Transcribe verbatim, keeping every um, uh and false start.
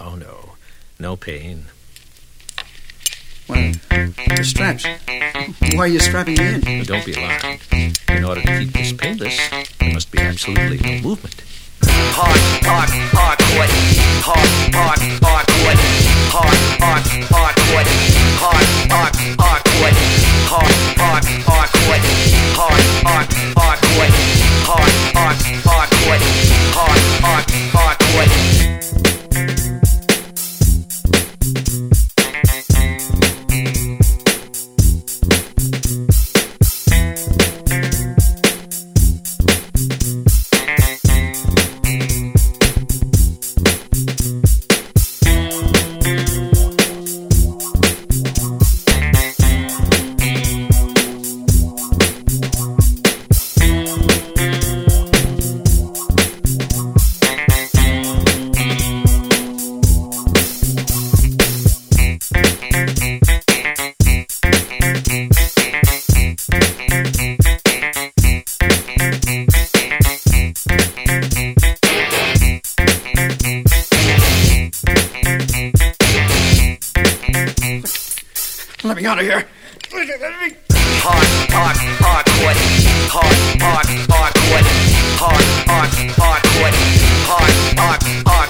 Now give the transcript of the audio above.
Oh, no. No pain. Well, the straps. Why are you strapping me in? But don't be alarmed. In order to keep this painless, there must be absolutely no movement. Hard, hard, hardwood. Hard, hard, hardwood. Hard, hard, hardwood. Hard, hard, hardwood. Hard, hard, hardwood. Hard, hard, hardwood. Hard, hard, hardwood. Hard, hard, hardwood. Let me out of here. Hard, hard, hardwood. Hard, hard, hardwood. Hard, hard, hardwood. Hard, hard, hardwood.